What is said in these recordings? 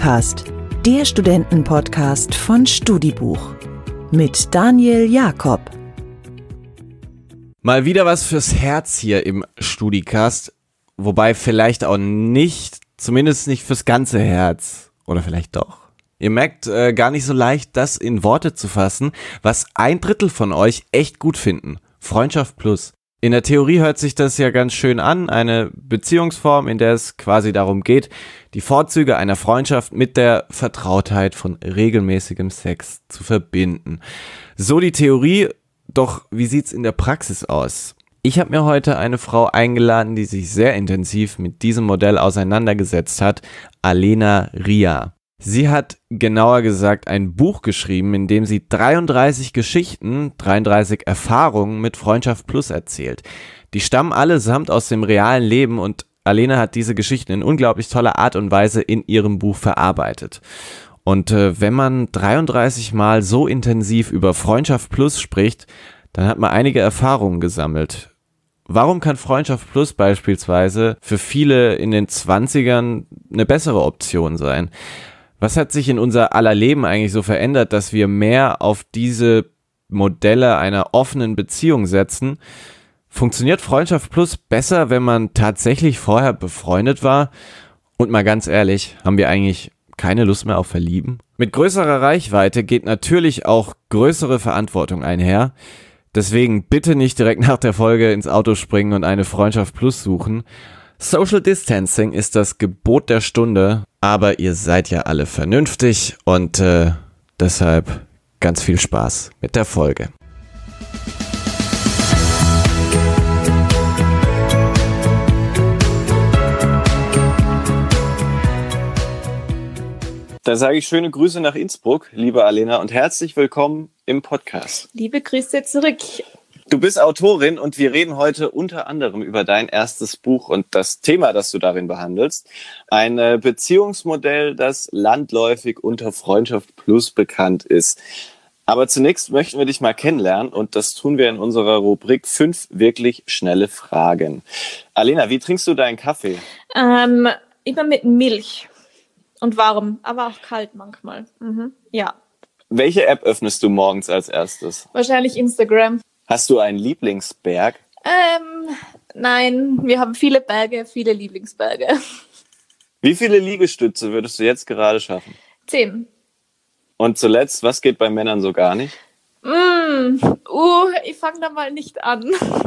StudiCast, der Studentenpodcast von Studibuch mit Daniel Jakob. Mal wieder was fürs Herz hier im StudiCast, wobei vielleicht auch nicht, zumindest nicht fürs ganze Herz. Oder vielleicht doch. Ihr merkt gar nicht so leicht, das in Worte zu fassen, was 1/3 von euch echt gut finden. Freundschaft plus. In der Theorie hört sich das ja ganz schön an, eine Beziehungsform, in der es quasi darum geht, die Vorzüge einer Freundschaft mit der Vertrautheit von regelmäßigem Sex zu verbinden. So die Theorie, doch wie sieht's in der Praxis aus? Ich habe mir heute eine Frau eingeladen, die sich sehr intensiv mit diesem Modell auseinandergesetzt hat, Alena Ria. Sie hat genauer gesagt ein Buch geschrieben, in dem sie 33 Geschichten, 33 Erfahrungen mit Freundschaft Plus erzählt. Die stammen allesamt aus dem realen Leben und Alena hat diese Geschichten in unglaublich toller Art und Weise in ihrem Buch verarbeitet. Und wenn man 33 Mal so intensiv über Freundschaft Plus spricht, dann hat man einige Erfahrungen gesammelt. Warum kann Freundschaft Plus beispielsweise für viele in den 20ern eine bessere Option sein? Was hat sich in unser aller Leben eigentlich so verändert, dass wir mehr auf diese Modelle einer offenen Beziehung setzen? Funktioniert Freundschaft Plus besser, wenn man tatsächlich vorher befreundet war? Und mal ganz ehrlich, haben wir eigentlich keine Lust mehr auf Verlieben? Mit größerer Reichweite geht natürlich auch größere Verantwortung einher. Deswegen bitte nicht direkt nach der Folge ins Auto springen und eine Freundschaft Plus suchen. Social Distancing ist das Gebot der Stunde, aber ihr seid ja alle vernünftig und deshalb ganz viel Spaß mit der Folge. Da sage ich schöne Grüße nach Innsbruck, liebe Alena, und herzlich willkommen im Podcast. Liebe Grüße zurück. Du bist Autorin und wir reden heute unter anderem über dein erstes Buch und das Thema, das du darin behandelst. Ein Beziehungsmodell, das landläufig unter Freundschaft Plus bekannt ist. Aber zunächst möchten wir dich mal kennenlernen und das tun wir in unserer Rubrik 5 wirklich schnelle Fragen. Alena, wie trinkst du deinen Kaffee? Immer mit Milch und warm, aber auch kalt manchmal. Ja. Welche App öffnest du morgens als erstes? Wahrscheinlich Instagram. Hast du einen Lieblingsberg? Nein, wir haben viele Berge, viele Lieblingsberge. Wie viele Liegestütze würdest du jetzt gerade schaffen? 10. Und zuletzt, was geht bei Männern so gar nicht? Ich fange da mal nicht an.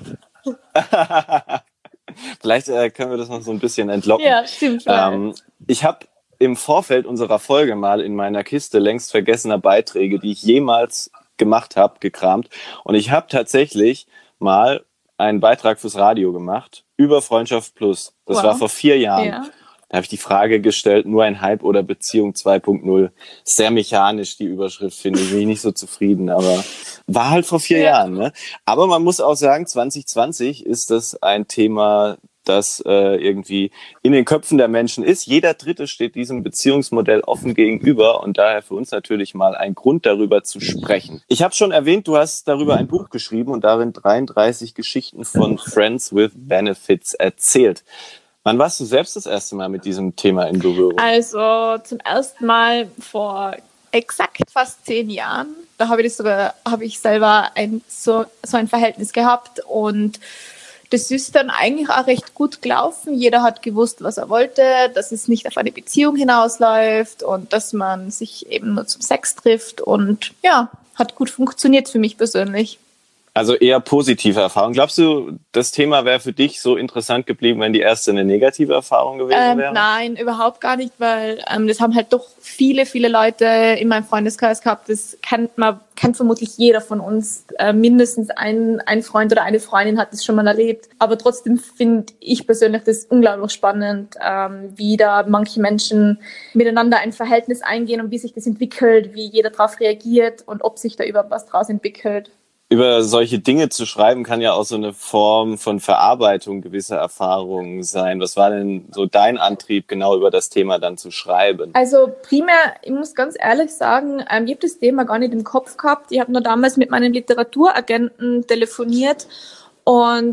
Vielleicht können wir das noch so ein bisschen entlocken. Ja, stimmt. Ich habe im Vorfeld unserer Folge mal in meiner Kiste längst vergessener Beiträge, die ich jemals gemacht habe, gekramt. Und ich habe tatsächlich mal einen Beitrag fürs Radio gemacht über Freundschaft Plus. Das war vor 4 Jahren. Ja. Da habe ich die Frage gestellt, nur ein Hype oder Beziehung 2.0. Sehr mechanisch, die Überschrift, finde ich. Bin ich nicht so zufrieden, aber war halt vor 4 Jahren. Ne? Aber man muss auch sagen, 2020 ist das ein Thema, das irgendwie in den Köpfen der Menschen ist. Jeder Dritte steht diesem Beziehungsmodell offen gegenüber und daher für uns natürlich mal ein Grund, darüber zu sprechen. Ich habe schon erwähnt, du hast darüber ein Buch geschrieben und darin 33 Geschichten von Friends with Benefits erzählt. Wann warst du selbst das erste Mal mit diesem Thema in Berührung? Also zum ersten Mal vor exakt fast 10 Jahren. Da habe ich selber so ein Verhältnis gehabt und das ist dann eigentlich auch recht gut gelaufen. Jeder hat gewusst, was er wollte, dass es nicht auf eine Beziehung hinausläuft und dass man sich eben nur zum Sex trifft. Und ja, hat gut funktioniert für mich persönlich. Also eher positive Erfahrung. Glaubst du, das Thema wäre für dich so interessant geblieben, wenn die erste eine negative Erfahrung gewesen wäre? Nein, überhaupt gar nicht, weil das haben halt doch viele Leute in meinem Freundeskreis gehabt. Das kennt vermutlich jeder von uns. Mindestens ein Freund oder eine Freundin hat das schon mal erlebt. Aber trotzdem finde ich persönlich das unglaublich spannend, wie da manche Menschen miteinander ein Verhältnis eingehen und wie sich das entwickelt, wie jeder darauf reagiert und ob sich da überhaupt was draus entwickelt. Über solche Dinge zu schreiben, kann ja auch so eine Form von Verarbeitung gewisser Erfahrungen sein. Was war denn so dein Antrieb, genau über das Thema dann zu schreiben? Also primär, ich muss ganz ehrlich sagen, ich habe das Thema gar nicht im Kopf gehabt. Ich habe nur damals mit meinem Literaturagenten telefoniert und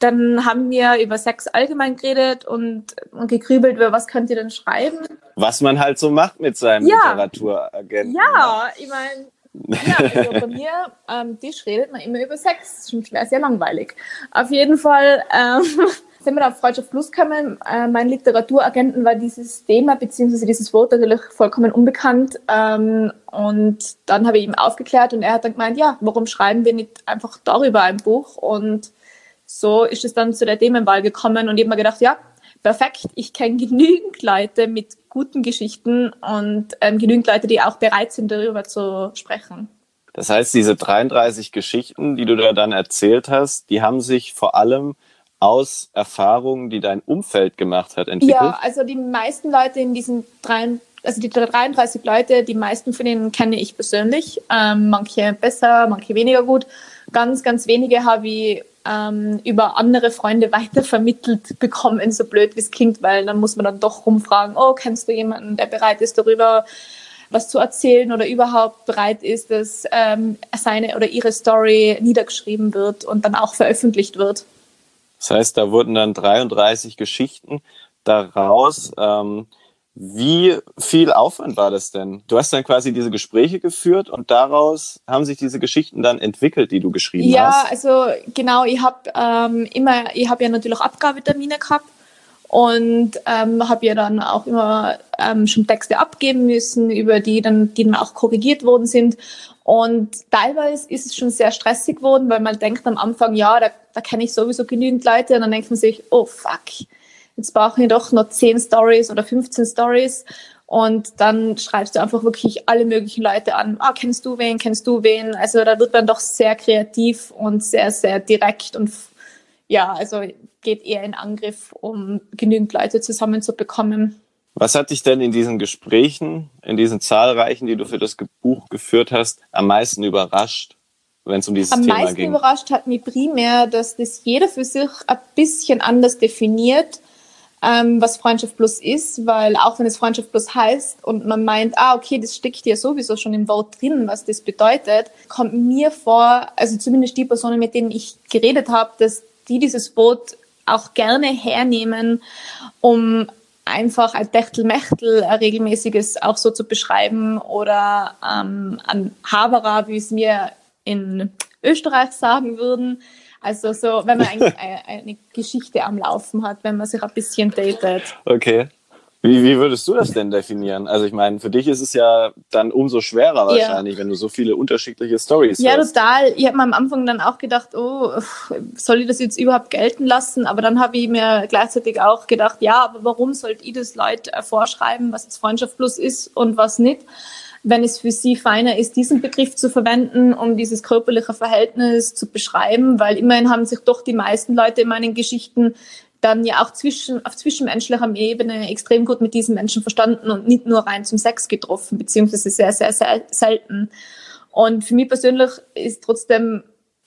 dann haben wir über Sex allgemein geredet und gegrübelt, über was könnt ihr denn schreiben. Was man halt so macht mit seinem Literaturagenten. Ja, ich meine, also bei mir am Tisch redet man immer über Sex. Das ist schon sehr langweilig. Auf jeden Fall sind wir auf Freundschaft Plus gekommen. Mein Literaturagenten war dieses Thema bzw. dieses Wort natürlich vollkommen unbekannt. Und dann habe ich ihm aufgeklärt und er hat dann gemeint, ja, warum schreiben wir nicht einfach darüber ein Buch? Und so ist es dann zu der Themenwahl gekommen und ich habe mir gedacht, ja, perfekt, ich kenne genügend Leute mit guten Geschichten und genügend Leute, die auch bereit sind, darüber zu sprechen. Das heißt, diese 33 Geschichten, die du da dann erzählt hast, die haben sich vor allem aus Erfahrungen, die dein Umfeld gemacht hat, entwickelt? Ja, also die meisten Leute in diesen die 33 Leute, die meisten von denen kenne ich persönlich. Manche besser, manche weniger gut. Ganz, ganz wenige habe ich über andere Freunde weitervermittelt bekommen, so blöd wie es klingt, weil dann muss man dann doch rumfragen, oh, kennst du jemanden, der bereit ist, darüber was zu erzählen oder überhaupt bereit ist, dass seine oder ihre Story niedergeschrieben wird und dann auch veröffentlicht wird. Das heißt, da wurden dann 33 Geschichten daraus. Wie viel Aufwand war das denn? Du hast dann quasi diese Gespräche geführt und daraus haben sich diese Geschichten dann entwickelt, die du geschrieben hast? Ja, also genau, ich habe ja natürlich auch Abgabetermine gehabt und habe ja dann auch immer schon Texte abgeben müssen, über die dann auch korrigiert worden sind. Und teilweise ist es schon sehr stressig geworden, weil man denkt am Anfang, ja, da kenne ich sowieso genügend Leute und dann denkt man sich, oh fuck, jetzt brauche ich doch noch 10 Stories oder 15 Stories und dann schreibst du einfach wirklich alle möglichen Leute an. Ah, kennst du wen? Also da wird man doch sehr kreativ und sehr, sehr direkt und ja, also geht eher in Angriff, um genügend Leute zusammenzubekommen. Was hat dich denn in diesen Gesprächen, in diesen zahlreichen, die du für das Buch geführt hast, am meisten überrascht, wenn es um dieses Thema ging? Am meisten überrascht hat mich primär, dass das jeder für sich ein bisschen anders definiert, was Freundschaft Plus ist, weil auch wenn es Freundschaft Plus heißt und man meint, okay, das steckt ja sowieso schon im Wort drin, was das bedeutet, kommt mir vor, also zumindest die Personen, mit denen ich geredet habe, dass die dieses Wort auch gerne hernehmen, um einfach ein Techtelmechtel, ein regelmäßiges auch so zu beschreiben oder ein Haberer, wie es wir in Österreich sagen würden. Also so, wenn man eine Geschichte am Laufen hat, wenn man sich ein bisschen datet. Okay. Wie würdest du das denn definieren? Also ich meine, für dich ist es ja dann umso schwerer wahrscheinlich, wenn du so viele unterschiedliche Storys hast. Ja, total. Ich habe mir am Anfang dann auch gedacht, oh, soll ich das jetzt überhaupt gelten lassen? Aber dann habe ich mir gleichzeitig auch gedacht, ja, aber warum sollte ich das Leute vorschreiben, was jetzt Freundschaft Plus ist und was nicht? Wenn es für sie feiner ist, diesen Begriff zu verwenden, um dieses körperliche Verhältnis zu beschreiben, weil immerhin haben sich doch die meisten Leute in meinen Geschichten dann ja auch auf zwischenmenschlicher Ebene extrem gut mit diesen Menschen verstanden und nicht nur rein zum Sex getroffen, beziehungsweise sehr, sehr, sehr selten. Und für mich persönlich ist trotzdem,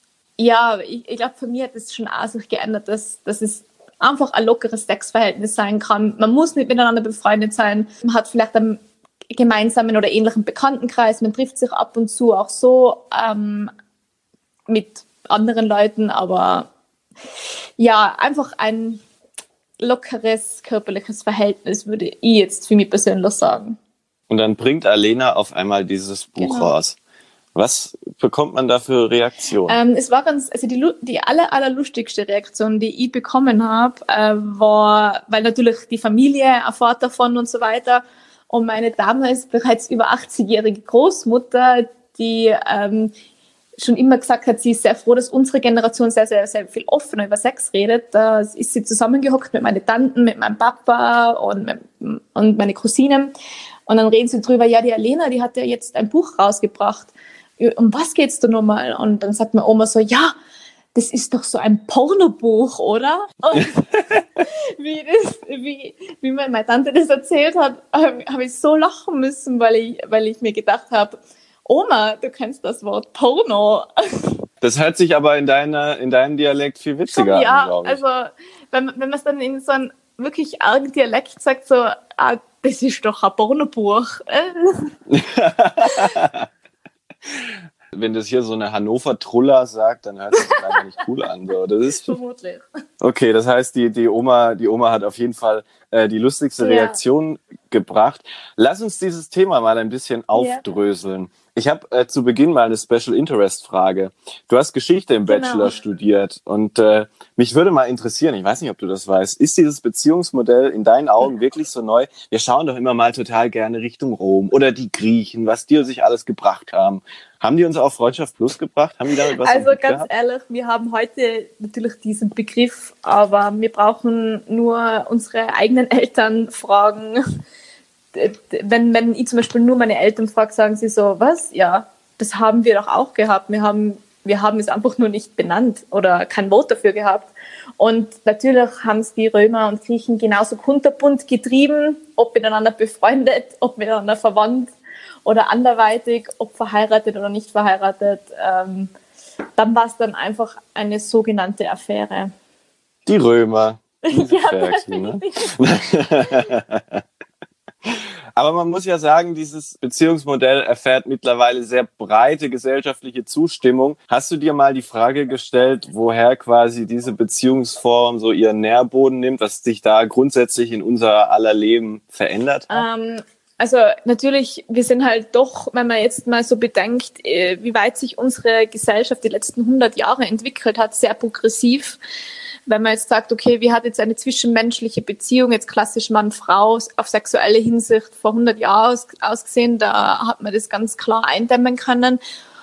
ja, ich glaube, für mich hat es schon auch sich geändert, dass es einfach ein lockeres Sexverhältnis sein kann. Man muss nicht miteinander befreundet sein. Man hat vielleicht einen gemeinsamen oder ähnlichen Bekanntenkreis. Man trifft sich ab und zu auch so mit anderen Leuten, aber ja, einfach ein lockeres körperliches Verhältnis, würde ich jetzt für mich persönlich sagen. Und dann bringt Alena auf einmal dieses Buch raus. Was bekommt man da für Reaktionen? Es war die allerlustigste Reaktion, die ich bekommen habe, war, weil natürlich die Familie erfährt davon und so weiter. Und meine damals bereits über 80-jährige Großmutter, die schon immer gesagt hat, sie ist sehr froh, dass unsere Generation sehr, sehr, sehr viel offener über Sex redet. Da ist sie zusammengehockt mit meinen Tanten, mit meinem Papa und meine Cousinen. Und dann reden sie drüber, ja, die Alena, die hat ja jetzt ein Buch rausgebracht. Um was geht's da nochmal? Und dann sagt meine Oma so, ja, das ist doch so ein Pornobuch, oder? Und wie mir meine Tante das erzählt hat, habe ich so lachen müssen, weil ich mir gedacht habe, Oma, du kennst das Wort Porno. Das hört sich aber in deinem Dialekt viel witziger an, glaube ich. Also wenn man es dann in so einem wirklich argen Dialekt sagt, so, das ist doch ein Pornobuch. wenn das hier so eine Hannover-Truller sagt, dann hört sich das einfach nicht cool an. So. Das ist Vermutlich. okay, das heißt, die Oma hat auf jeden Fall die lustigste Reaktion gebracht. Lass uns dieses Thema mal ein bisschen aufdröseln. Ich habe zu Beginn mal eine Special Interest Frage. Du hast Geschichte im Bachelor studiert und mich würde mal interessieren, ich weiß nicht, ob du das weißt, ist dieses Beziehungsmodell in deinen Augen wirklich so neu? Wir schauen doch immer mal total gerne Richtung Rom oder die Griechen, was die sich alles gebracht haben. Haben die uns auch Freundschaft Plus gebracht? Haben die damit was Also ganz gehabt? ehrlich, wir haben heute natürlich diesen Begriff, aber wir brauchen nur unsere eigenen Eltern fragen. Wenn ich zum Beispiel nur meine Eltern frage, sagen sie so, was? Ja, das haben wir doch auch gehabt. Wir haben es einfach nur nicht benannt oder kein Wort dafür gehabt. Und natürlich haben es die Römer und Griechen genauso kunterbunt getrieben, ob miteinander befreundet, ob miteinander verwandt oder anderweitig, ob verheiratet oder nicht verheiratet. Dann war es dann einfach eine sogenannte Affäre. Die Römer. Ja, Ferkel, ne? Aber man muss ja sagen, dieses Beziehungsmodell erfährt mittlerweile sehr breite gesellschaftliche Zustimmung. Hast du dir mal die Frage gestellt, woher quasi diese Beziehungsform so ihren Nährboden nimmt, was sich da grundsätzlich in unser aller Leben verändert hat? Also natürlich, wir sind halt doch, wenn man jetzt mal so bedenkt, wie weit sich unsere Gesellschaft die letzten 100 Jahre entwickelt hat, sehr progressiv. Wenn man jetzt sagt, okay, wie hat jetzt eine zwischenmenschliche Beziehung, jetzt klassisch Mann-Frau, auf sexuelle Hinsicht vor 100 Jahren ausgesehen, da hat man das ganz klar eindämmen können.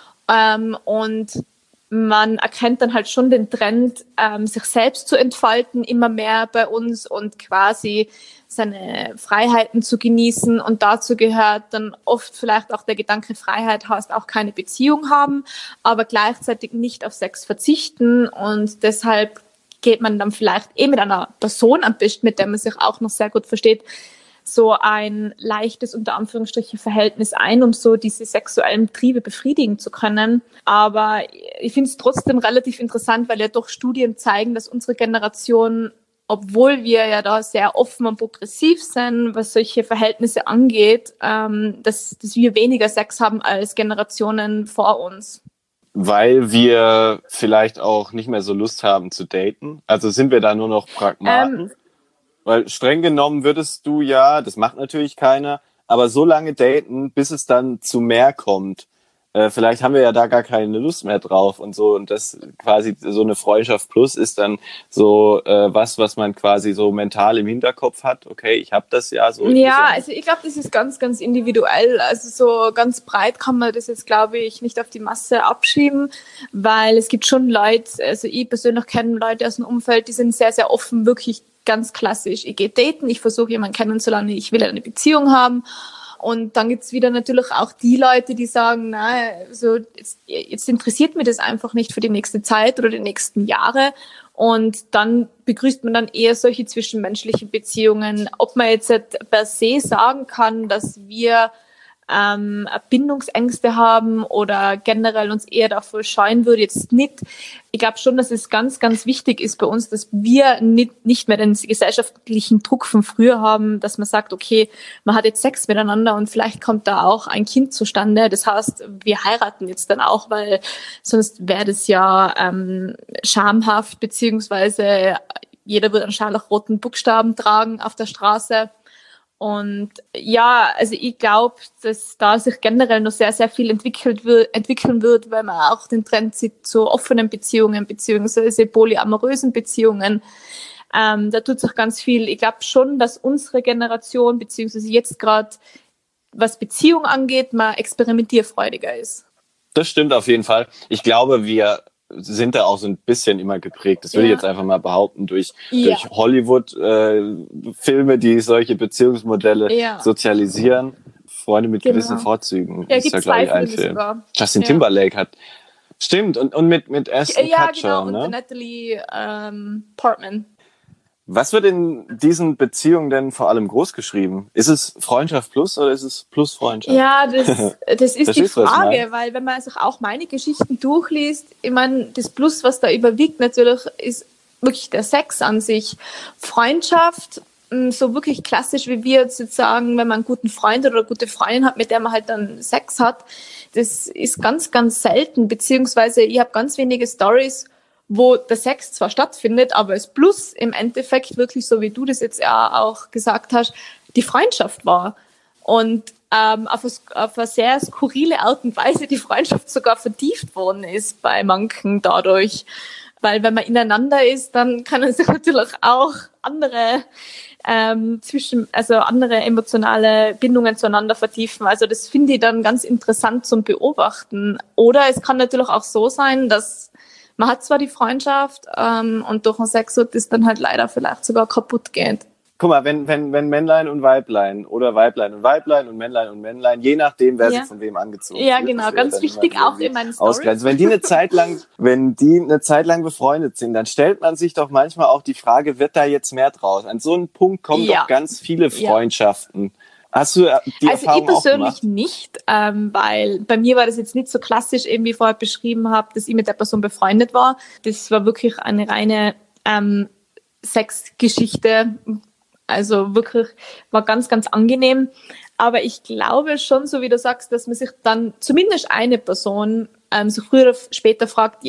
Und man erkennt dann halt schon den Trend, sich selbst zu entfalten, immer mehr bei uns und quasi seine Freiheiten zu genießen. Und dazu gehört dann oft vielleicht auch der Gedanke, Freiheit heißt auch keine Beziehung haben, aber gleichzeitig nicht auf Sex verzichten. Und deshalb geht man dann vielleicht mit einer Person am besten, mit der man sich auch noch sehr gut versteht, so ein leichtes, unter Anführungsstrichen, Verhältnis ein, um so diese sexuellen Triebe befriedigen zu können. Aber ich finde es trotzdem relativ interessant, weil ja doch Studien zeigen, dass unsere Generation, obwohl wir ja da sehr offen und progressiv sind, was solche Verhältnisse angeht, dass wir weniger Sex haben als Generationen vor uns. Weil wir vielleicht auch nicht mehr so Lust haben zu daten? Also sind wir da nur noch Pragmaten? Weil streng genommen würdest du ja, das macht natürlich keiner, aber so lange daten, bis es dann zu mehr kommt. Vielleicht haben wir ja da gar keine Lust mehr drauf und so. Und das quasi so eine Freundschaft plus ist dann so was man quasi so mental im Hinterkopf hat. Okay, ich habe das ja so. Ja, also ich glaube, das ist ganz, ganz individuell. Also so ganz breit kann man das jetzt, glaube ich, nicht auf die Masse abschieben, weil es gibt schon Leute, also ich persönlich kenne Leute aus dem Umfeld, die sind sehr, sehr offen, wirklich ganz klassisch. Ich gehe daten, ich versuche jemanden kennenzulernen, ich will eine Beziehung haben. Und dann gibt's wieder natürlich auch die Leute, die sagen, na, also jetzt interessiert mich das einfach nicht für die nächste Zeit oder die nächsten Jahre. Und dann begrüßt man dann eher solche zwischenmenschlichen Beziehungen. Ob man jetzt per se sagen kann, dass wir Bindungsängste haben oder generell uns eher davor scheuen würde, jetzt nicht. Ich glaube schon, dass es ganz, ganz wichtig ist bei uns, dass wir nicht mehr den gesellschaftlichen Druck von früher haben, dass man sagt, okay, man hat jetzt Sex miteinander und vielleicht kommt da auch ein Kind zustande. Das heißt, wir heiraten jetzt dann auch, weil sonst wäre das ja schamhaft, beziehungsweise jeder würde einen scharlachroten Buchstaben tragen auf der Straße. Und ja, also ich glaube, dass da sich generell noch sehr, sehr viel entwickeln wird, weil man auch den Trend sieht zu offenen Beziehungen beziehungsweise polyamorösen Beziehungen. Da tut sich ganz viel. Ich glaube schon, dass unsere Generation beziehungsweise jetzt gerade, was Beziehung angeht, mal experimentierfreudiger ist. Das stimmt auf jeden Fall. Ich glaube, wir sind da auch so ein bisschen immer geprägt. Das würde ich jetzt einfach mal behaupten, durch Hollywood-Filme, die solche Beziehungsmodelle sozialisieren. Freunde mit gewissen Vorzügen. Ja, das ist ja, glaube ich, ein Film. Sogar. Justin Timberlake hat. Stimmt, und mit Ashton Kutcher. Ja, genau, ne? Und Natalie Portman. Was wird in diesen Beziehungen denn vor allem groß geschrieben? Ist es Freundschaft plus oder ist es plus Freundschaft? Ja, das ist die Frage, weil wenn man sich auch meine Geschichten durchliest, ich meine, das Plus, was da überwiegt natürlich, ist wirklich der Sex an sich. Freundschaft so wirklich klassisch, wie wir jetzt sagen, wenn man einen guten Freund oder eine gute Freundin hat, mit der man halt dann Sex hat, das ist ganz, ganz selten, beziehungsweise ich habe ganz wenige Stories, wo der Sex zwar stattfindet, aber es plus im Endeffekt wirklich, so wie du das jetzt ja auch gesagt hast, die Freundschaft war. Und auf eine sehr skurrile Art und Weise die Freundschaft sogar vertieft worden ist bei manchen dadurch. Weil wenn man ineinander ist, dann können sich natürlich auch andere andere emotionale Bindungen zueinander vertiefen. Also das finde ich dann ganz interessant zum Beobachten. Oder es kann natürlich auch so sein, dass man hat zwar die Freundschaft und durch den Sex wird es dann halt leider vielleicht sogar kaputt geht. Guck mal, wenn Männlein und Weiblein oder Weiblein und Weiblein und Männlein, je nachdem, wer sich von wem angezogen ja, fühlt. Ja, genau, ganz wichtig auch in meinen Storys. Wenn die eine Zeit lang befreundet sind, dann stellt man sich doch manchmal auch die Frage, wird da jetzt mehr draus? An so einen Punkt kommen doch ganz viele Freundschaften. Hast du die Erfahrung auch gemacht? Also ich persönlich nicht, weil bei mir war das jetzt nicht so klassisch, eben wie ich vorher beschrieben habe, dass ich mit der Person befreundet war. Das war wirklich eine reine Sexgeschichte. Also wirklich war ganz, ganz angenehm. Aber ich glaube schon, so wie du sagst, dass man sich dann zumindest eine Person so früher oder später fragt,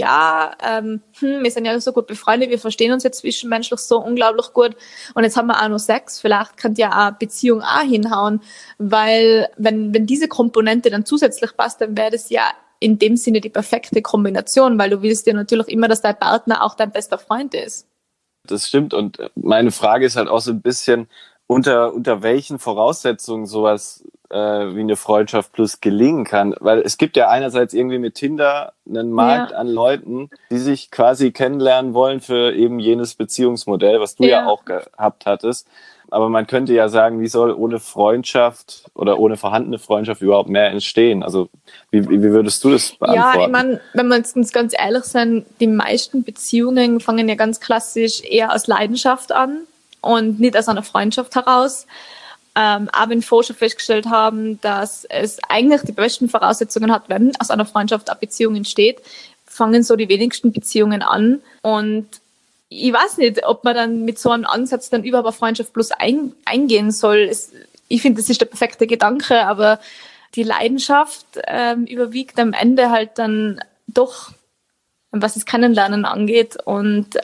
wir sind ja so gut befreundet, wir verstehen uns jetzt zwischenmenschlich so unglaublich gut und jetzt haben wir auch noch Sex, vielleicht könnte ja eine Beziehung auch hinhauen, weil wenn diese Komponente dann zusätzlich passt, dann wäre das ja in dem Sinne die perfekte Kombination, weil du willst ja natürlich immer, dass dein Partner auch dein bester Freund ist. Das stimmt und meine Frage ist halt auch so ein bisschen, unter welchen Voraussetzungen sowas wie eine Freundschaft plus gelingen kann. Weil es gibt ja einerseits irgendwie mit Tinder einen Markt an Leuten, die sich quasi kennenlernen wollen für eben jenes Beziehungsmodell, was du ja auch gehabt hattest. Aber man könnte ja sagen, wie soll ohne Freundschaft oder ohne vorhandene Freundschaft überhaupt mehr entstehen? Also wie würdest du das beantworten? Ja, ich meine, wenn wir jetzt uns ganz ehrlich sind, die meisten Beziehungen fangen ja ganz klassisch eher aus Leidenschaft an und nicht aus einer Freundschaft heraus. Aber wenn wir schon festgestellt haben, dass es eigentlich die besten Voraussetzungen hat, wenn aus einer Freundschaft eine Beziehung entsteht, fangen so die wenigsten Beziehungen an. Und ich weiß nicht, ob man dann mit so einem Ansatz dann überhaupt eine Freundschaft plus eingehen soll. Ich finde, das ist der perfekte Gedanke, aber die Leidenschaft überwiegt am Ende halt dann doch, was das Kennenlernen angeht. Und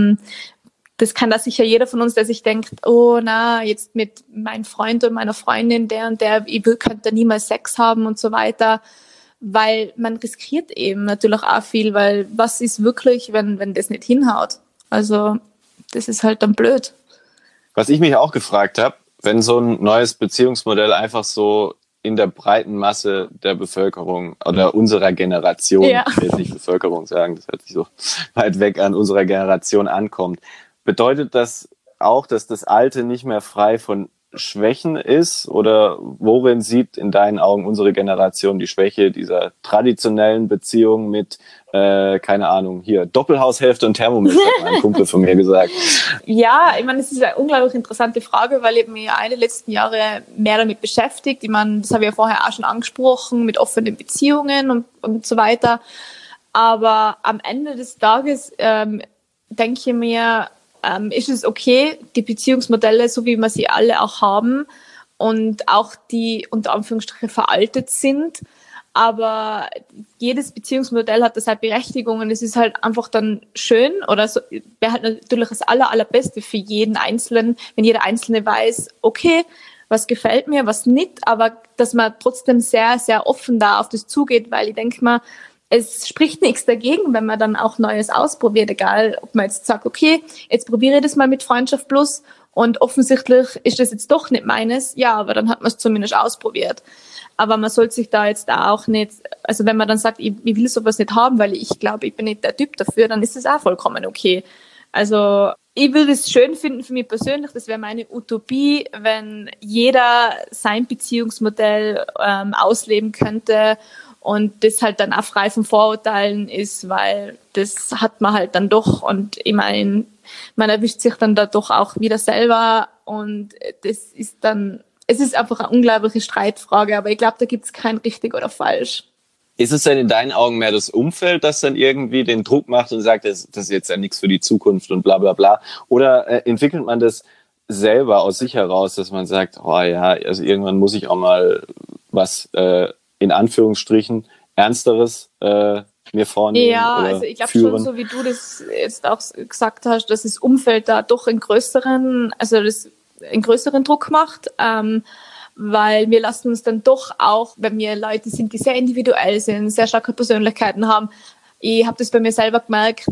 das kann da sicher jeder von uns, der sich denkt, oh na, jetzt mit meinem Freund und meiner Freundin, der und der, ich könnte niemals Sex haben und so weiter, weil man riskiert eben natürlich auch viel, weil was ist wirklich, wenn das nicht hinhaut? Also das ist halt dann blöd. Was ich mich auch gefragt habe, wenn so ein neues Beziehungsmodell einfach so in der breiten Masse der Bevölkerung oder unserer Generation, ich will jetzt nicht Bevölkerung sagen, das hört sich so weit weg an, unserer Generation ankommt, bedeutet das auch, dass das Alte nicht mehr frei von Schwächen ist? Oder worin sieht in deinen Augen unsere Generation die Schwäche dieser traditionellen Beziehung mit, keine Ahnung, hier Doppelhaushälfte und Thermomix, hat ein Kumpel von mir gesagt. Ja, ich meine, es ist eine unglaublich interessante Frage, weil ich mich ja die letzten Jahre mehr damit beschäftigt. Ich meine, das habe ich ja vorher auch schon angesprochen, mit offenen Beziehungen und so weiter. Aber am Ende des Tages denke ich mir, ist es okay, die Beziehungsmodelle, so wie wir sie alle auch haben und auch die unter Anführungsstrichen veraltet sind, aber jedes Beziehungsmodell hat seine Berechtigung und es ist halt einfach dann schön oder so, wäre halt natürlich das Allerbeste für jeden Einzelnen, wenn jeder Einzelne weiß, okay, was gefällt mir, was nicht, aber dass man trotzdem sehr, sehr offen da auf das zugeht, weil ich denke mal, es spricht nichts dagegen, wenn man dann auch Neues ausprobiert, egal ob man jetzt sagt, okay, jetzt probiere ich das mal mit Freundschaft plus und offensichtlich ist das jetzt doch nicht meines, ja, aber dann hat man es zumindest ausprobiert. Aber man sollte sich da jetzt auch nicht, also wenn man dann sagt, ich will sowas nicht haben, weil ich glaube, ich bin nicht der Typ dafür, dann ist das auch vollkommen okay. Also ich würde es schön finden für mich persönlich, das wäre meine Utopie, wenn jeder sein Beziehungsmodell ausleben könnte und das halt dann auch frei von Vorurteilen ist, weil das hat man halt dann doch und ich meine, man erwischt sich dann da doch auch wieder selber und das ist dann, es ist einfach eine unglaubliche Streitfrage, aber ich glaube, da gibt es kein richtig oder falsch. Ist es denn in deinen Augen mehr das Umfeld, das dann irgendwie den Druck macht und sagt, das ist jetzt ja nichts für die Zukunft und bla bla bla? Oder entwickelt man das selber aus sich heraus, dass man sagt, oh ja, also irgendwann muss ich auch mal was in Anführungsstrichen Ernsteres mir vornehmen ja, oder also ich glaube führen? schon, so wie du das jetzt auch gesagt hast, dass das Umfeld da doch einen größeren Druck macht, weil wir lassen uns dann doch auch, wenn wir Leute sind, die sehr individuell sind, sehr starke Persönlichkeiten haben. Ich habe das bei mir selber gemerkt,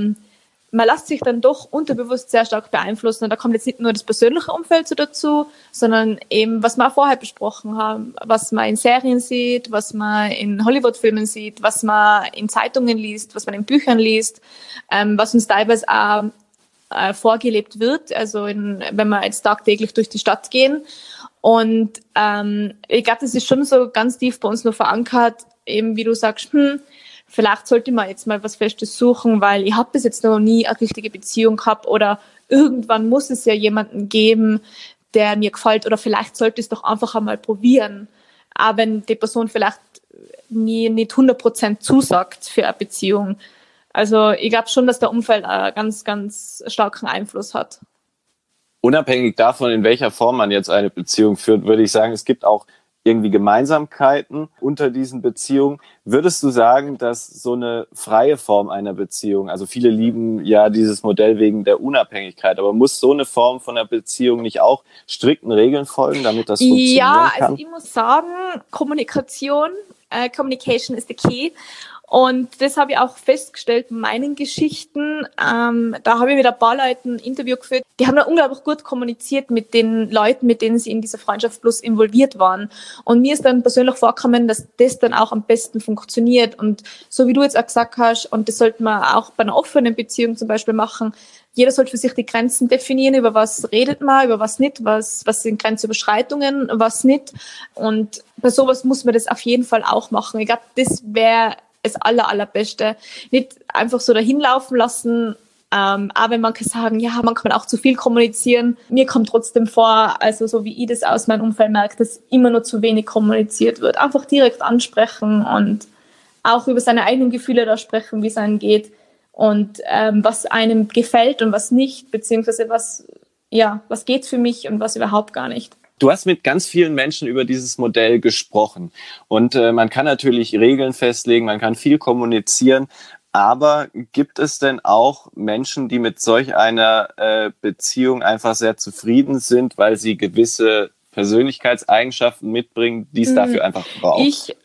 man lässt sich dann doch unterbewusst sehr stark beeinflussen. Und da kommt jetzt nicht nur das persönliche Umfeld so dazu, sondern eben, was wir auch vorher besprochen haben, was man in Serien sieht, was man in Hollywood-Filmen sieht, was man in Zeitungen liest, was man in Büchern liest, was uns teilweise auch vorgelebt wird, also wenn wir jetzt tagtäglich durch die Stadt gehen. Und ich glaube, das ist schon so ganz tief bei uns nur verankert, eben wie du sagst, vielleicht sollte man jetzt mal was Festes suchen, weil ich habe bis jetzt noch nie eine richtige Beziehung gehabt oder irgendwann muss es ja jemanden geben, der mir gefällt oder vielleicht sollte es doch einfach einmal probieren, auch wenn die Person vielleicht mir nicht 100% zusagt für eine Beziehung. Also ich glaube schon, dass der Umfeld einen ganz, ganz starken Einfluss hat. Unabhängig davon, in welcher Form man jetzt eine Beziehung führt, würde ich sagen, es gibt auch irgendwie Gemeinsamkeiten unter diesen Beziehungen. Würdest du sagen, dass so eine freie Form einer Beziehung, also viele lieben ja dieses Modell wegen der Unabhängigkeit, aber muss so eine Form von einer Beziehung nicht auch strikten Regeln folgen, damit das funktionieren kann? Ja, also ich muss sagen, Communication is the key. Und das habe ich auch festgestellt in meinen Geschichten. Da habe ich mit ein paar Leuten ein Interview geführt. Die haben da unglaublich gut kommuniziert mit den Leuten, mit denen sie in dieser Freundschaft Plus involviert waren. Und mir ist dann persönlich vorgekommen, dass das dann auch am besten funktioniert. Und so wie du jetzt auch gesagt hast, und das sollte man auch bei einer offenen Beziehung zum Beispiel machen, jeder sollte für sich die Grenzen definieren, über was redet man, über was nicht, was sind Grenzüberschreitungen, was nicht. Und bei sowas muss man das auf jeden Fall auch machen. Ich glaube, das wäre das Allerbeste. Nicht einfach so dahin laufen lassen, auch wenn manche sagen, ja, man kann auch zu viel kommunizieren. Mir kommt trotzdem vor, also so wie ich das aus meinem Umfeld merke, dass immer nur zu wenig kommuniziert wird. Einfach direkt ansprechen und auch über seine eigenen Gefühle da sprechen, wie es einem geht und was einem gefällt und was nicht, beziehungsweise was geht für mich und was überhaupt gar nicht. Du hast mit ganz vielen Menschen über dieses Modell gesprochen und man kann natürlich Regeln festlegen, man kann viel kommunizieren, aber gibt es denn auch Menschen, die mit solch einer Beziehung einfach sehr zufrieden sind, weil sie gewisse Persönlichkeitseigenschaften mitbringen, die es dafür einfach braucht?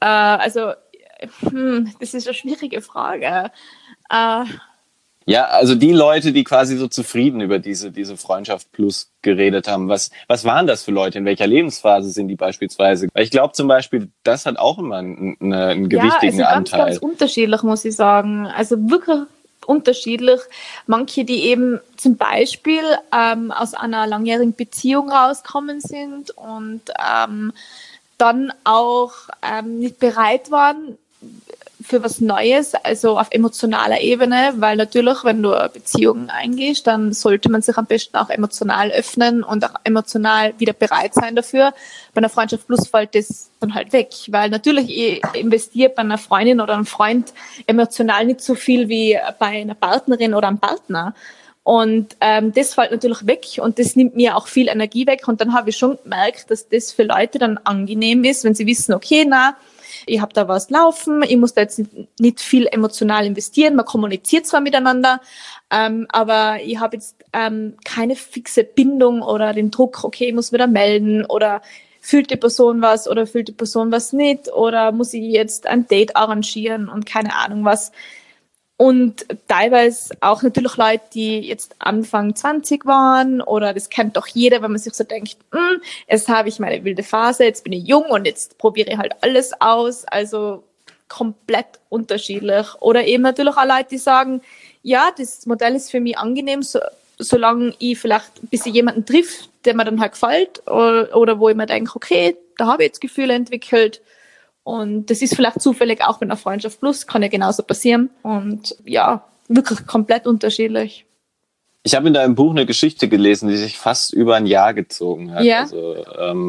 Das ist eine schwierige Frage. Ja, also die Leute, die quasi so zufrieden über diese Freundschaft Plus geredet haben, was waren das für Leute? In welcher Lebensphase sind die beispielsweise? Weil ich glaube zum Beispiel, das hat auch immer einen gewichtigen Anteil. Ganz unterschiedlich, muss ich sagen. Also wirklich unterschiedlich. Manche, die eben zum Beispiel aus einer langjährigen Beziehung rauskommen sind und dann auch nicht bereit waren für was Neues, also auf emotionaler Ebene, weil natürlich, wenn du eine Beziehung eingehst, dann sollte man sich am besten auch emotional öffnen und auch emotional wieder bereit sein dafür. Bei einer Freundschaft Plus fällt das dann halt weg, weil natürlich investiert bei einer Freundin oder einem Freund emotional nicht so viel wie bei einer Partnerin oder einem Partner. Und das fällt natürlich weg und das nimmt mir auch viel Energie weg. Und dann habe ich schon gemerkt, dass das für Leute dann angenehm ist, wenn sie wissen, okay, ich habe da was laufen, ich muss da jetzt nicht viel emotional investieren, man kommuniziert zwar miteinander, aber ich habe jetzt keine fixe Bindung oder den Druck, okay, ich muss wieder melden oder fühlt die Person was oder fühlt die Person was nicht oder muss ich jetzt ein Date arrangieren und keine Ahnung was. Und teilweise auch natürlich Leute, die jetzt Anfang 20 waren oder das kennt doch jeder, wenn man sich so denkt, jetzt habe ich meine wilde Phase, jetzt bin ich jung und jetzt probiere ich halt alles aus, also komplett unterschiedlich. Oder eben natürlich auch Leute, die sagen, ja, das Modell ist für mich angenehm, solange ich vielleicht ein bisschen jemanden trifft, der mir dann halt gefällt oder wo ich mir denke, okay, da habe ich jetzt Gefühle entwickelt. Und das ist vielleicht zufällig auch bei einer Freundschaft Plus, kann ja genauso passieren. Und ja, wirklich komplett unterschiedlich. Ich habe in deinem Buch eine Geschichte gelesen, die sich fast über ein Jahr gezogen hat. Ja. Also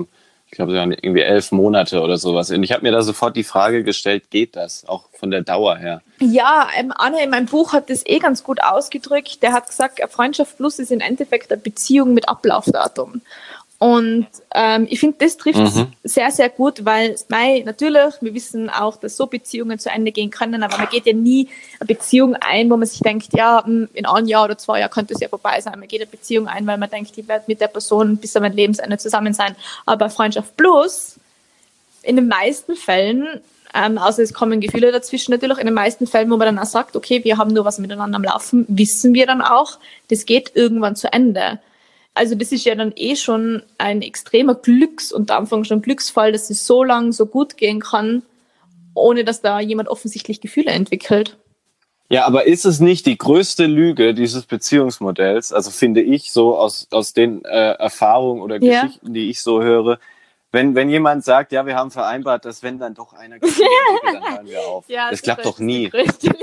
Ich glaube, irgendwie 11 Monate oder sowas. Und ich habe mir da sofort die Frage gestellt, geht das auch von der Dauer her? Ja, Anne in meinem Buch hat das ganz gut ausgedrückt. Der hat gesagt, eine Freundschaft plus ist im Endeffekt eine Beziehung mit Ablaufdatum. Und ich finde, das trifft sehr, sehr gut, weil natürlich, wir wissen auch, dass so Beziehungen zu Ende gehen können, aber man geht ja nie eine Beziehung ein, wo man sich denkt, ja, in einem Jahr oder 2 Jahren könnte es ja vorbei sein. Man geht eine Beziehung ein, weil man denkt, ich werde mit der Person bis an mein Lebensende zusammen sein. Aber Freundschaft plus, in den meisten Fällen, außer es kommen Gefühle dazwischen natürlich, in den meisten Fällen, wo man dann auch sagt, okay, wir haben nur was miteinander am Laufen, wissen wir dann auch, das geht irgendwann zu Ende. Also das ist ja dann schon ein extremer unter Anführungszeichen Glücksfall, dass es so lang so gut gehen kann, ohne dass da jemand offensichtlich Gefühle entwickelt. Ja, aber ist es nicht die größte Lüge dieses Beziehungsmodells, also finde ich so aus den Erfahrungen oder Geschichten, die ich so höre, wenn jemand sagt, ja, wir haben vereinbart, dass wenn dann doch einer Gefühle entwickelt, dann hören wir auf. Ja, das klappt doch nie.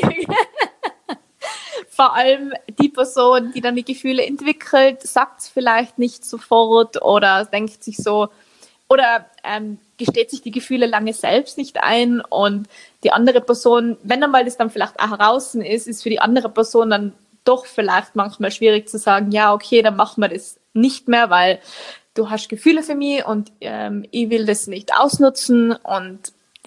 Vor allem die Person, die dann die Gefühle entwickelt, sagt es vielleicht nicht sofort oder denkt sich so, oder gesteht sich die Gefühle lange selbst nicht ein und die andere Person, wenn einmal das dann vielleicht auch heraus ist für die andere Person dann doch vielleicht manchmal schwierig zu sagen, ja, okay, dann machen wir das nicht mehr, weil du hast Gefühle für mich und ich will das nicht ausnutzen und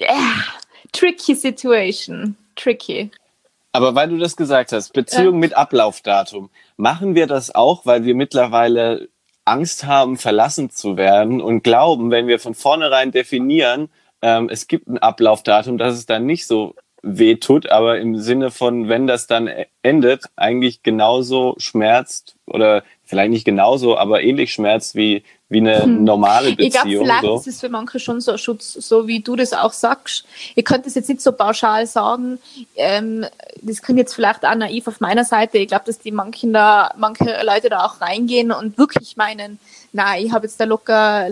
tricky situation, tricky. Aber weil du das gesagt hast, Beziehung mit Ablaufdatum, machen wir das auch, weil wir mittlerweile Angst haben, verlassen zu werden und glauben, wenn wir von vornherein definieren, es gibt ein Ablaufdatum, dass es dann nicht so weh tut, aber im Sinne von, wenn das dann endet, eigentlich genauso schmerzt oder vielleicht nicht genauso, aber ähnlich schmerzt wie eine normale Beziehung. Ich glaube, vielleicht ist es für manche schon so ein Schutz, so wie du das auch sagst. Ich könnte es jetzt nicht so pauschal sagen. Das klingt jetzt vielleicht auch naiv auf meiner Seite. Ich glaube, dass die manche Leute da auch reingehen und wirklich meinen, nein, ich habe jetzt da locker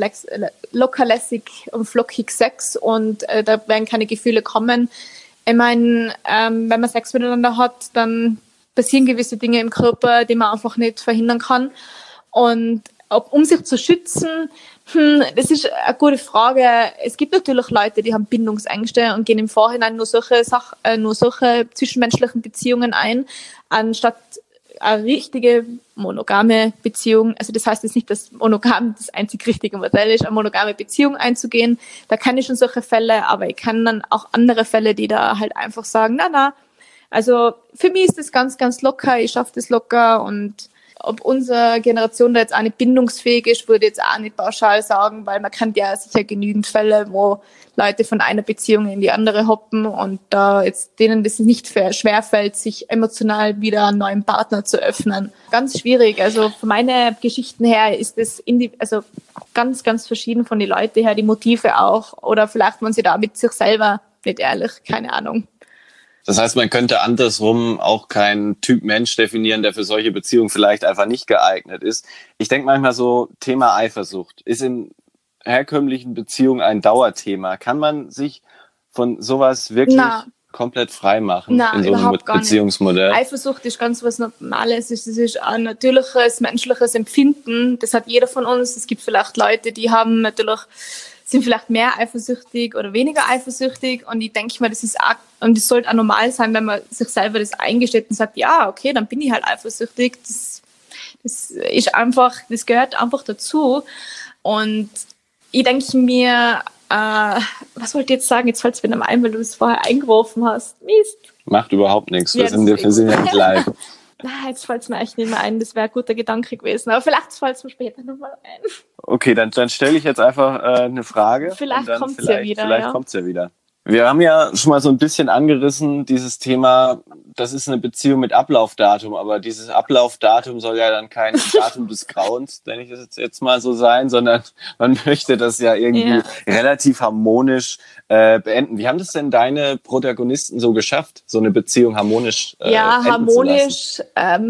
lässig und flockig Sex und da werden keine Gefühle kommen. Ich meine, wenn man Sex miteinander hat, dann passieren gewisse Dinge im Körper, die man einfach nicht verhindern kann. Und um sich zu schützen, das ist eine gute Frage. Es gibt natürlich Leute, die haben Bindungsängste und gehen im Vorhinein nur solche zwischenmenschlichen Beziehungen ein, anstatt eine richtige monogame Beziehung. Also das heißt jetzt nicht, dass monogam das einzig richtige Modell ist, eine monogame Beziehung einzugehen. Da kann ich schon solche Fälle, aber ich kann dann auch andere Fälle, die da halt einfach sagen, na. Also für mich ist das ganz, ganz locker. Ich schaffe das locker und ob unsere Generation da jetzt auch nicht bindungsfähig ist, würde ich jetzt auch nicht pauschal sagen, weil man kennt ja sicher genügend Fälle, wo Leute von einer Beziehung in die andere hoppen und da jetzt denen das nicht schwerfällt, sich emotional wieder einen neuen Partner zu öffnen. Ganz schwierig. Also von meinen Geschichten her ist das also ganz, ganz verschieden von den Leuten her, die Motive auch. Oder vielleicht waren sie da mit sich selber nicht ehrlich, keine Ahnung. Das heißt, man könnte andersrum auch keinen Typ Mensch definieren, der für solche Beziehungen vielleicht einfach nicht geeignet ist. Ich denke manchmal so, Thema Eifersucht ist in herkömmlichen Beziehungen ein Dauerthema. Kann man sich von sowas wirklich komplett frei machen in so einem Beziehungsmodell? Eifersucht ist ganz was Normales. Es ist ein natürliches, menschliches Empfinden. Das hat jeder von uns. Es gibt vielleicht Leute, die sind vielleicht mehr eifersüchtig oder weniger eifersüchtig und ich denke mir, das sollte auch normal sein, wenn man sich selber das eingesteht und sagt, ja, okay, dann bin ich halt eifersüchtig. Das ist einfach, das gehört einfach dazu und ich denke mir, was wollte ich jetzt sagen? Jetzt fällt es mir noch ein, weil du es vorher eingeworfen hast. Mist. Macht überhaupt nichts, wir sind ja nicht live. Jetzt fällt es mir echt nicht mehr ein, das wäre ein guter Gedanke gewesen, aber vielleicht fällt es mir später nochmal ein. Okay, dann stelle ich jetzt einfach eine Frage. Vielleicht kommt es ja wieder. Vielleicht kommt es ja wieder. Wir haben ja schon mal so ein bisschen angerissen, dieses Thema, das ist eine Beziehung mit Ablaufdatum, aber dieses Ablaufdatum soll ja dann kein Datum des Grauens, nenne ich das jetzt mal so sein, sondern man möchte das ja irgendwie relativ harmonisch beenden. Wie haben das denn deine Protagonisten so geschafft, so eine Beziehung harmonisch harmonisch,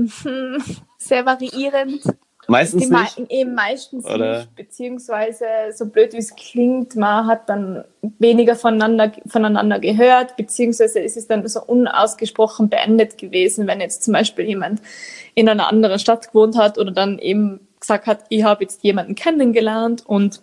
sehr variierend. Meistens nicht? Eben meistens nicht, beziehungsweise so blöd wie es klingt, man hat dann weniger voneinander gehört, beziehungsweise ist es dann so unausgesprochen beendet gewesen, wenn jetzt zum Beispiel jemand in einer anderen Stadt gewohnt hat oder dann eben gesagt hat, ich habe jetzt jemanden kennengelernt und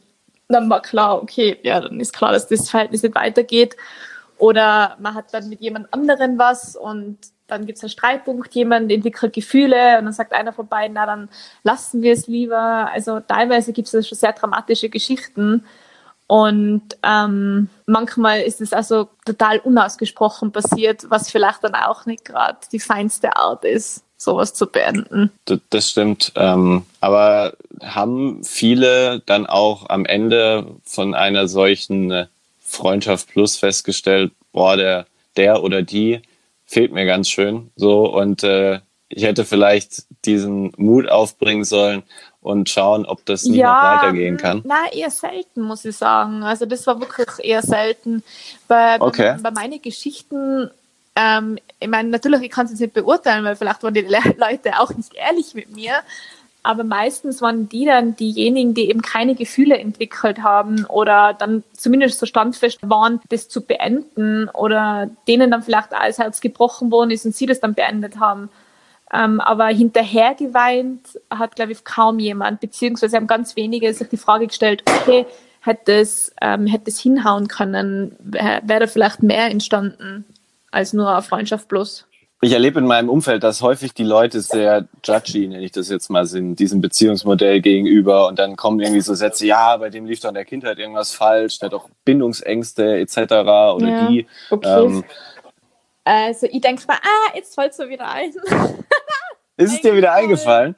dann war klar, okay, ja, dann ist klar, dass das Verhältnis nicht weitergeht. Oder man hat dann mit jemand anderem was und dann gibt es einen Streitpunkt, jemand entwickelt Gefühle und dann sagt einer von beiden, na, dann lassen wir es lieber. Also teilweise gibt es schon sehr dramatische Geschichten und manchmal ist es also total unausgesprochen passiert, was vielleicht dann auch nicht gerade die feinste Art ist, sowas zu beenden. Das stimmt. Aber haben viele dann auch am Ende von einer solchen Freundschaft plus festgestellt, boah, der oder die fehlt mir ganz schön so und ich hätte vielleicht diesen Mut aufbringen sollen und schauen, ob das nicht noch weitergehen kann? Nein, eher selten, muss ich sagen. Also das war wirklich eher selten. Bei meinen Geschichten, ich meine, natürlich, ich kann es jetzt nicht beurteilen, weil vielleicht waren die Leute auch nicht ehrlich mit mir, aber meistens waren die dann diejenigen, die eben keine Gefühle entwickelt haben oder dann zumindest so standfest waren, das zu beenden oder denen dann vielleicht auch das Herz gebrochen worden ist und sie das dann beendet haben. Aber hinterher geweint hat, glaube ich, kaum jemand, beziehungsweise haben ganz wenige sich die Frage gestellt, okay, hätte es hinhauen können, wäre da vielleicht mehr entstanden als nur eine Freundschaft bloß. Ich erlebe in meinem Umfeld, dass häufig die Leute sehr judgy, nenne ich das jetzt mal, sind diesem Beziehungsmodell gegenüber und dann kommen irgendwie so Sätze, ja, bei dem lief doch in der Kindheit irgendwas falsch, der hat doch Bindungsängste etc. oder ja, die. Okay. Also ich denke mal, jetzt fällt es mir wieder ein. Ist es dir wieder eingefallen?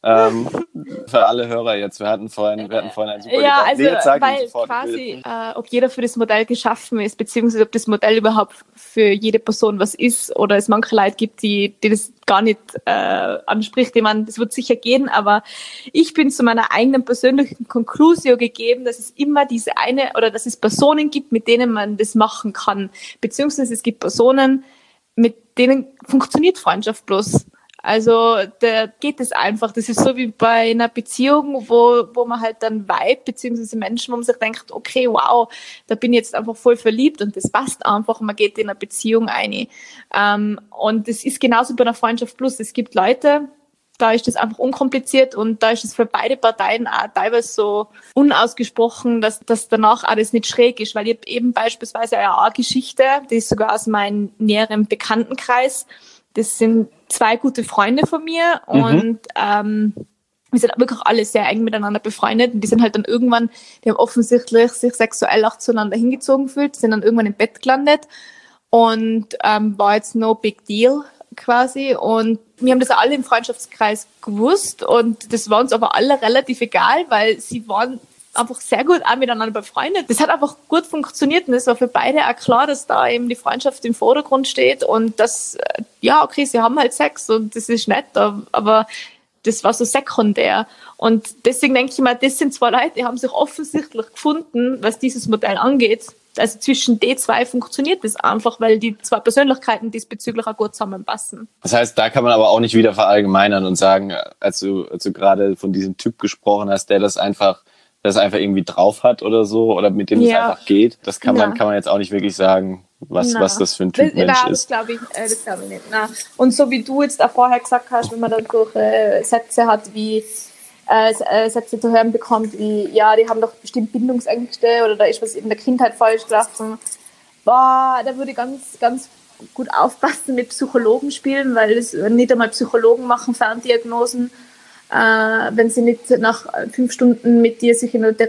Für alle Hörer jetzt, wir hatten vorhin einen super ja, also weil quasi, ob jeder für das Modell geschaffen ist, beziehungsweise ob das Modell überhaupt für jede Person was ist oder es manche Leute gibt, die das gar nicht anspricht. Ich meine, das wird sicher gehen, aber ich bin zu meiner eigenen persönlichen Conclusio gegeben, dass es immer diese eine oder dass es Personen gibt, mit denen man das machen kann, beziehungsweise es gibt Personen, mit denen funktioniert Freundschaft bloß. Also da geht es einfach. Das ist so wie bei einer Beziehung, wo man halt dann vibet, beziehungsweise Menschen, wo man sich denkt, okay, wow, da bin ich jetzt einfach voll verliebt und das passt einfach, man geht in eine Beziehung ein. Und das ist genauso bei einer Freundschaft plus. Es gibt Leute, da ist das einfach unkompliziert und da ist es für beide Parteien auch teilweise so unausgesprochen, dass danach alles nicht schräg ist, weil ich habe eben beispielsweise eine Geschichte, die ist sogar aus meinem näheren Bekanntenkreis. Das sind 2 gute Freunde von mir und wir sind wirklich alle sehr eng miteinander befreundet und die sind halt dann irgendwann, die haben offensichtlich sich sexuell auch zueinander hingezogen gefühlt, sind dann irgendwann im Bett gelandet und war jetzt no big deal quasi und wir haben das alle im Freundschaftskreis gewusst und das war uns aber alle relativ egal, weil sie waren einfach sehr gut auch miteinander befreundet. Das hat einfach gut funktioniert und es war für beide auch klar, dass da eben die Freundschaft im Vordergrund steht und dass, ja, okay, sie haben halt Sex und das ist nett, aber das war so sekundär. Und deswegen denke ich mal, das sind 2 Leute, die haben sich offensichtlich gefunden, was dieses Modell angeht. Also zwischen die 2 funktioniert das einfach, weil die 2 Persönlichkeiten diesbezüglich auch gut zusammenpassen. Das heißt, da kann man aber auch nicht wieder verallgemeinern und sagen, als du gerade von diesem Typ gesprochen hast, der das einfach irgendwie drauf hat oder so, oder mit dem es einfach geht. Das kann man jetzt auch nicht wirklich sagen, was das für ein Typ Mensch ist. Das glaube ich nicht. Na. Und so wie du jetzt auch vorher gesagt hast, wenn man dann solche Sätze hat, wie Sätze zu hören bekommt, wie, ja, die haben doch bestimmt Bindungsängste oder da ist was in der Kindheit falsch gelaufen. Boah, da würde ich ganz, ganz gut aufpassen mit Psychologen spielen, weil das nicht einmal Psychologen machen Ferndiagnosen. Wenn sie nicht nach 5 Stunden mit dir sich in einer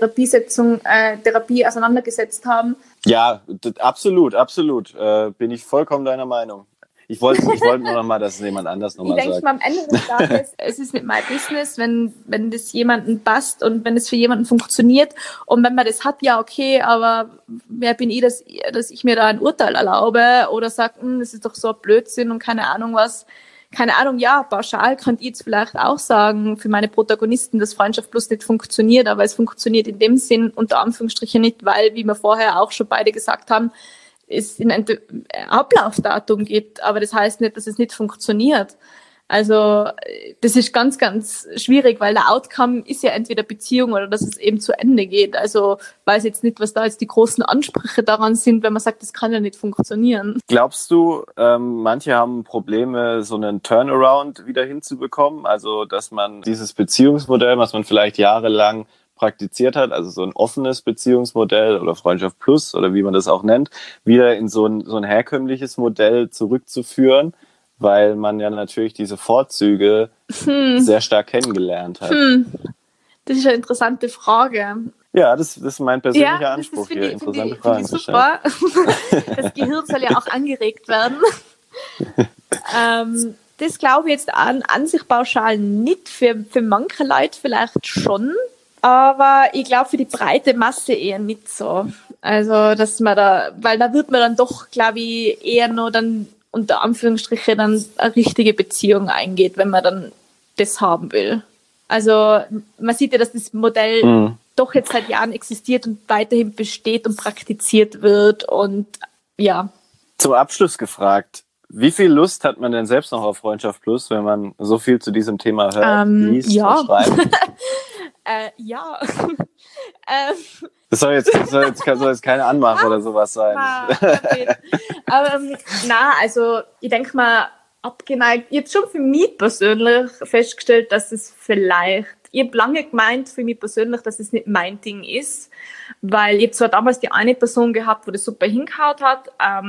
Therapie auseinandergesetzt haben. Ja, absolut. Bin ich vollkommen deiner Meinung. Ich wollte nur noch mal, dass es jemand anders nochmal sagt. Ich denke mal, am Ende des Tages, es ist nicht mein Business, wenn das jemandem passt und wenn es für jemanden funktioniert und wenn man das hat, ja okay, aber wer bin ich, dass ich mir da ein Urteil erlaube oder sage, das ist doch so ein Blödsinn und keine Ahnung was. Keine Ahnung, ja, pauschal könnt ihr jetzt vielleicht auch sagen, für meine Protagonisten, dass Freundschaft plus nicht funktioniert, aber es funktioniert in dem Sinn unter Anführungsstrichen nicht, weil, wie wir vorher auch schon beide gesagt haben, es ein Ablaufdatum gibt, aber das heißt nicht, dass es nicht funktioniert. Also das ist ganz, ganz schwierig, weil der Outcome ist ja entweder Beziehung oder dass es eben zu Ende geht. Also weiß jetzt nicht, was da jetzt die großen Ansprüche daran sind, wenn man sagt, das kann ja nicht funktionieren. Glaubst du, manche haben Probleme, so einen Turnaround wieder hinzubekommen? Also dass man dieses Beziehungsmodell, was man vielleicht jahrelang praktiziert hat, also so ein offenes Beziehungsmodell oder Freundschaft Plus oder wie man das auch nennt, wieder in so ein herkömmliches Modell zurückzuführen, weil man ja natürlich diese Vorzüge sehr stark kennengelernt hat. Das ist eine interessante Frage. Ja, das ist mein persönlicher Anspruch hier, interessante Fragen zu stellen. Das Gehirn soll ja auch angeregt werden. Das glaube ich jetzt an sich pauschal nicht. Für manche Leute vielleicht schon, aber ich glaube für die breite Masse eher nicht so. Also, dass man weil da wird man dann doch, glaube ich, eher noch dann unter Anführungsstriche dann eine richtige Beziehung eingeht, wenn man dann das haben will. Also, man sieht ja, dass das Modell doch jetzt seit Jahren existiert und weiterhin besteht und praktiziert wird und ja. Zum Abschluss gefragt, wie viel Lust hat man denn selbst noch auf Freundschaft Plus, wenn man so viel zu diesem Thema hört, liest und schreibt? Ja. Das soll jetzt keine Anmache oder sowas sein. Also ich denke mal, abgeneigt. Ich habe schon für mich persönlich festgestellt, dass es vielleicht, ich habe lange gemeint für mich persönlich, dass es nicht mein Ding ist, weil ich habe zwar damals die eine Person gehabt, wo das super hingehauen hat,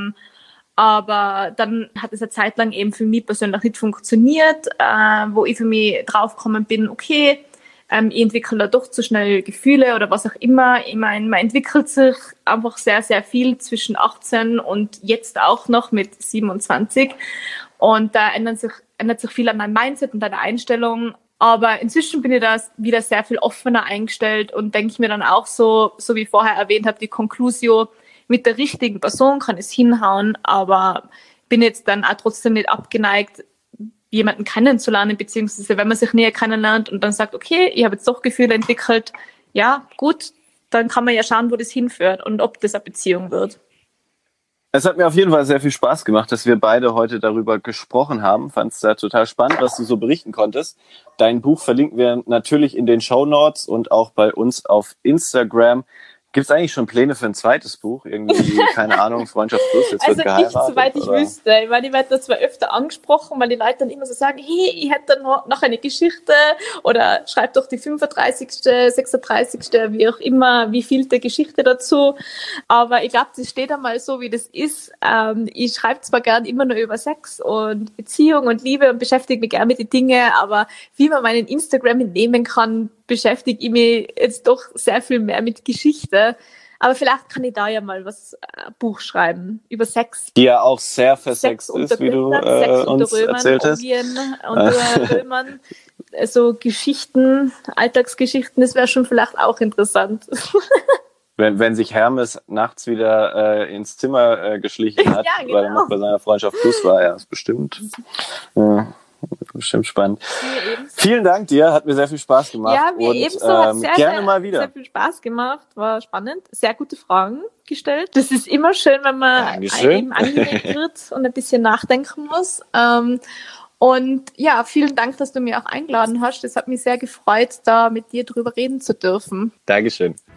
aber dann hat es eine Zeit lang eben für mich persönlich nicht funktioniert, wo ich für mich draufgekommen bin, okay, ich entwickle da doch zu schnell Gefühle oder was auch immer. Ich meine, man entwickelt sich einfach sehr, sehr viel zwischen 18 und jetzt auch noch mit 27. Und da ändert sich viel an meinem Mindset und an der Einstellung. Aber inzwischen bin ich da wieder sehr viel offener eingestellt und denke mir dann auch so wie ich vorher erwähnt habe, die Conclusio, mit der richtigen Person kann es hinhauen, aber bin jetzt dann auch trotzdem nicht abgeneigt, jemanden kennenzulernen, beziehungsweise wenn man sich näher kennenlernt und dann sagt, okay, ich habe jetzt doch Gefühle entwickelt, ja, gut, dann kann man ja schauen, wo das hinführt und ob das eine Beziehung wird. Es hat mir auf jeden Fall sehr viel Spaß gemacht, dass wir beide heute darüber gesprochen haben. Fand es total spannend, was du so berichten konntest. Dein Buch verlinken wir natürlich in den Shownotes und auch bei uns auf Instagram. Gibt es eigentlich schon Pläne für ein zweites Buch? Irgendwie, keine Ahnung, Freundschaft Plus, jetzt wird geheiratet? Also nicht, soweit ich wüsste. Ich meine, ich werde da zwar öfter angesprochen, weil die Leute dann immer so sagen, hey, ich hätte noch eine Geschichte oder schreib doch die 35., 36., wie auch immer, wie vielte Geschichte dazu. Aber ich glaube, das steht einmal so, wie das ist. Ich schreibe zwar gern immer nur über Sex und Beziehung und Liebe und beschäftige mich gern mit den Dingen, aber wie man meinen Instagram entnehmen kann, beschäftige ich mich jetzt doch sehr viel mehr mit Geschichte. Aber vielleicht kann ich da ja mal ein Buch schreiben über Sex. Die ja auch sehr versext ist, wie du uns Römern, erzählt hast. Und Römern. So Geschichten, Alltagsgeschichten, das wäre schon vielleicht auch interessant. Wenn sich Hermes nachts wieder ins Zimmer geschlichen hat, ja, genau, weil er noch bei seiner Freundschaft Plus war, ja, ist bestimmt spannend. Vielen Dank dir, hat mir sehr viel Spaß gemacht. Ja, mir ebenso, hat gerne mal wieder. Sehr viel Spaß gemacht, war spannend, sehr gute Fragen gestellt. Das ist immer schön, wenn man eben angeregt wird und ein bisschen nachdenken muss. Und ja, vielen Dank, dass du mir auch eingeladen hast. Das hat mich sehr gefreut, da mit dir drüber reden zu dürfen. Dankeschön.